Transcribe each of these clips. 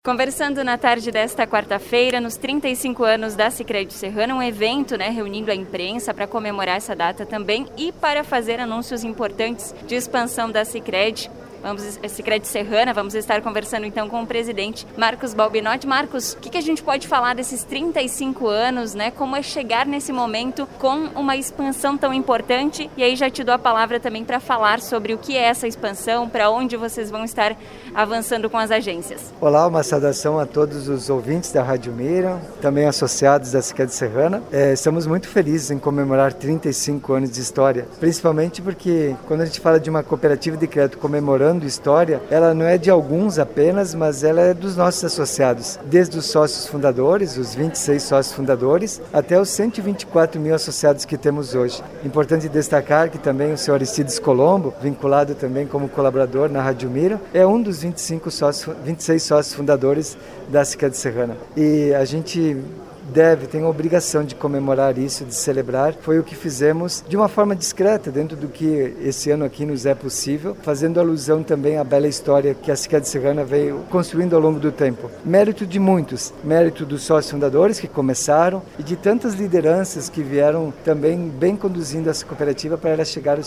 Conversando na tarde desta quarta-feira, nos 35 anos da Sicredi Serrana, um evento, reunindo a imprensa para comemorar essa data também e para fazer anúncios importantes de expansão da Sicredi. Sicredi Serrana, vamos estar conversando então com o presidente Marcos Balbinotti. Marcos, o que a gente pode falar desses 35 anos, como é chegar nesse momento com uma expansão tão importante? E aí já te dou a palavra também para falar sobre o que é essa expansão, para onde vocês vão estar avançando com as agências. Olá, uma saudação a todos os ouvintes da Rádio Mira, também associados da Sicredi Serrana. Estamos muito felizes em comemorar 35 anos de história, principalmente porque quando a gente fala de uma cooperativa de crédito comemorando história, ela não é de alguns apenas, mas ela é dos nossos associados, desde os sócios fundadores, os 26 sócios fundadores, até os 124 mil associados que temos hoje. Importante destacar que também o senhor Aristides Colombo, vinculado também como colaborador na Rádio Mira, é um dos 26 sócios fundadores da Sicredi Serrana. E a gente tem a obrigação de comemorar isso, de celebrar. Foi o que fizemos de uma forma discreta, dentro do que esse ano aqui nos é possível, fazendo alusão também à bela história que a Sicredi Serrana veio construindo ao longo do tempo. Mérito de muitos, mérito dos sócios fundadores que começaram e de tantas lideranças que vieram também bem conduzindo essa cooperativa para ela chegar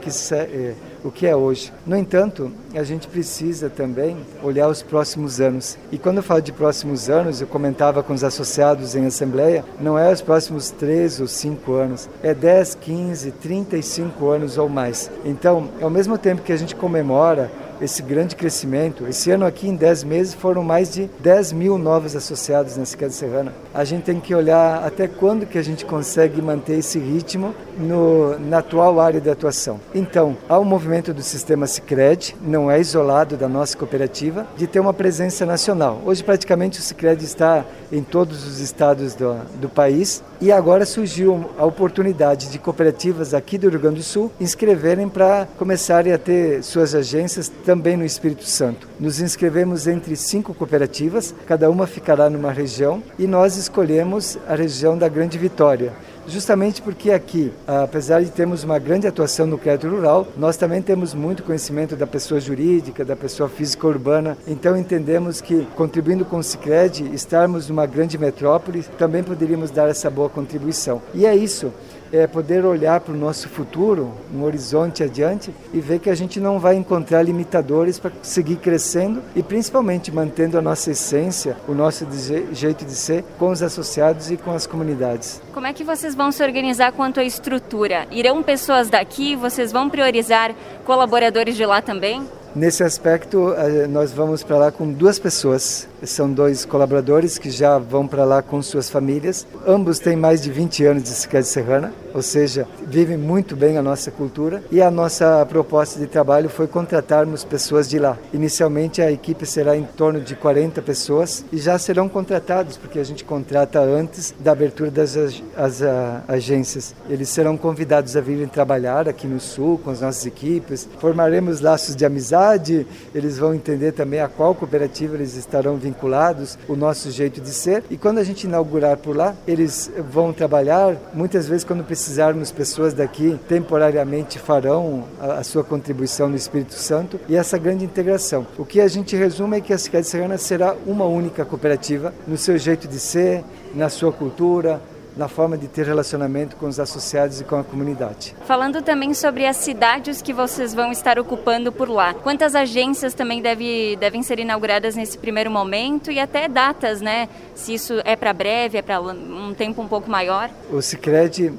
o que é hoje. No entanto, a gente precisa também olhar os próximos anos. E quando eu falo de próximos anos, eu comentava com os associados em assembleia, não é os próximos 3 ou 5 anos, é 10, 15, 35 anos ou mais. Então, ao mesmo tempo que a gente comemora esse grande crescimento, esse ano aqui em 10 meses foram mais de 10 mil novos associados na Sicredi Serrana. A gente tem que olhar até quando que a gente consegue manter esse ritmo na atual área de atuação. Então, há um movimento do sistema Sicredi, não é isolado da nossa cooperativa, de ter uma presença nacional. Hoje praticamente o Sicredi está em todos os estados do país e agora surgiu a oportunidade de cooperativas aqui do Rio Grande do Sul inscreverem para começarem a ter suas agências também no Espírito Santo. Nos inscrevemos entre 5 cooperativas, cada uma ficará numa região e nós escolhemos a região da Grande Vitória. Justamente porque aqui, apesar de termos uma grande atuação no crédito rural, nós também temos muito conhecimento da pessoa jurídica, da pessoa física urbana. Então entendemos que, contribuindo com o Sicredi, estarmos numa grande metrópole, também poderíamos dar essa boa contribuição. E é isso. É poder olhar para o nosso futuro, um horizonte adiante e ver que a gente não vai encontrar limitadores para seguir crescendo e principalmente mantendo a nossa essência, o nosso jeito de ser com os associados e com as comunidades. Como é que vocês vão se organizar quanto à estrutura? Irão pessoas daqui? Vocês vão priorizar colaboradores de lá também? Nesse aspecto, nós vamos para lá com 2 pessoas. São 2 colaboradores que já vão para lá com suas famílias. Ambos têm mais de 20 anos de Sicredi Serrana, ou seja, vivem muito bem a nossa cultura. E a nossa proposta de trabalho foi contratarmos pessoas de lá. Inicialmente, a equipe será em torno de 40 pessoas e já serão contratados, porque a gente contrata antes da abertura das agências. Eles serão convidados a virem trabalhar aqui no Sul com as nossas equipes. Formaremos laços de amizade, eles vão entender também a qual cooperativa eles estarão vinculados, o nosso jeito de ser. E quando a gente inaugurar por lá, eles vão trabalhar. Muitas vezes, quando precisarmos, pessoas daqui temporariamente farão a sua contribuição no Espírito Santo e essa grande integração. O que a gente resume é que a Sicredi Serrana será uma única cooperativa no seu jeito de ser, na sua cultura, na forma de ter relacionamento com os associados e com a comunidade. Falando também sobre as cidades que vocês vão estar ocupando por lá, quantas agências também devem ser inauguradas nesse primeiro momento e até datas, Se isso é para breve, é para um tempo um pouco maior? O Sicredi,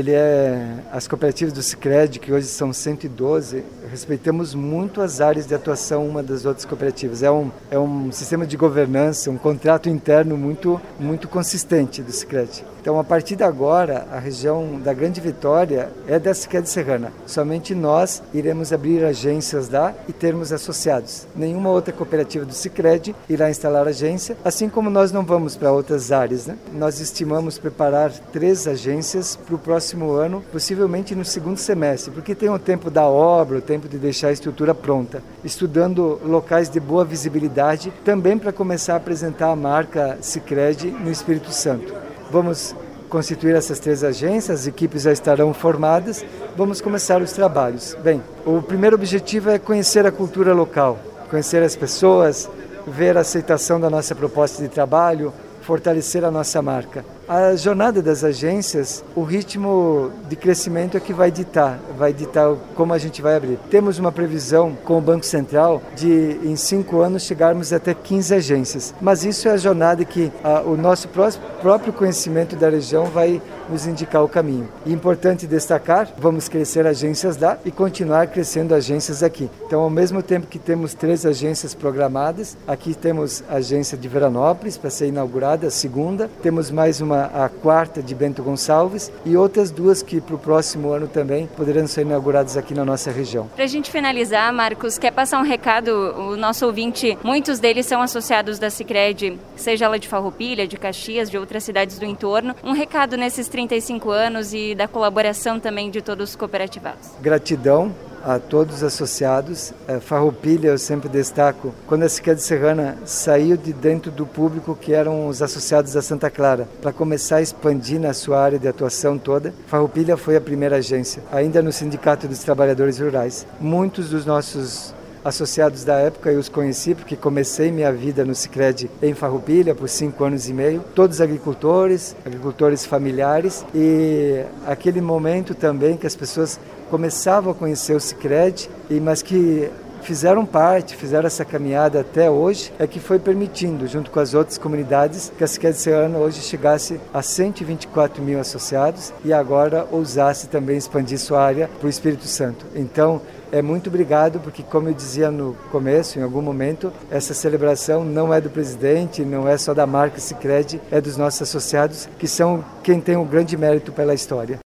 as cooperativas do Sicredi, que hoje são 112, respeitamos muito as áreas de atuação uma das outras cooperativas. É um sistema de governança, um contrato interno muito consistente do Sicredi. Então, a partir de agora, a região da Grande Vitória é da Sicredi Serrana. Somente nós iremos abrir agências lá e termos associados. Nenhuma outra cooperativa do Sicredi irá instalar agência, assim como nós não vamos para outras áreas. Nós estimamos preparar 3 agências para o próximo ano, possivelmente no segundo semestre, porque tem o tempo da obra, o tempo de deixar a estrutura pronta. Estudando locais de boa visibilidade, também para começar a apresentar a marca Sicredi no Espírito Santo. Vamos constituir essas 3 agências, as equipes já estarão formadas, vamos começar os trabalhos. Bem, o primeiro objetivo é conhecer a cultura local, conhecer as pessoas, ver a aceitação da nossa proposta de trabalho, fortalecer a nossa marca. A jornada das agências, o ritmo de crescimento é que vai ditar como a gente vai abrir. Temos uma previsão com o Banco Central de, em 5 anos, chegarmos até 15 agências. Mas isso é a jornada que o nosso próprio conhecimento da região vai nos indicar o caminho. E importante destacar, vamos crescer agências lá e continuar crescendo agências aqui. Então, ao mesmo tempo que temos 3 agências programadas, aqui temos a agência de Veranópolis para ser inaugurada, a segunda, temos mais a quarta de Bento Gonçalves e outras 2 que para o próximo ano também poderão ser inauguradas aqui na nossa região. Para a gente finalizar, Marcos, quer passar um recado? O nosso ouvinte, muitos deles são associados da Sicredi, seja ela de Farroupilha, de Caxias, de outras cidades do entorno. Um recado nesses 35 anos e da colaboração também de todos os cooperativados. Gratidão a todos os associados. Farroupilha, eu sempre destaco, quando a Sicredi Serrana saiu de dentro do público que eram os associados da Santa Clara, para começar a expandir na sua área de atuação toda, Farroupilha foi a primeira agência, ainda no Sindicato dos Trabalhadores Rurais. Muitos dos nossos associados da época eu os conheci porque comecei minha vida no Sicredi em Farroupilha por 5 anos e meio, todos agricultores familiares, e aquele momento também que as pessoas começavam a conhecer o Sicredi, mas que fizeram essa caminhada até hoje, é que foi permitindo, junto com as outras comunidades, que a Sicredi Serrana hoje chegasse a 124 mil associados e agora ousasse também expandir sua área para o Espírito Santo. Então, muito obrigado, porque como eu dizia no começo, em algum momento, essa celebração não é do presidente, não é só da marca Sicredi, é dos nossos associados, que são quem tem um grande mérito pela história.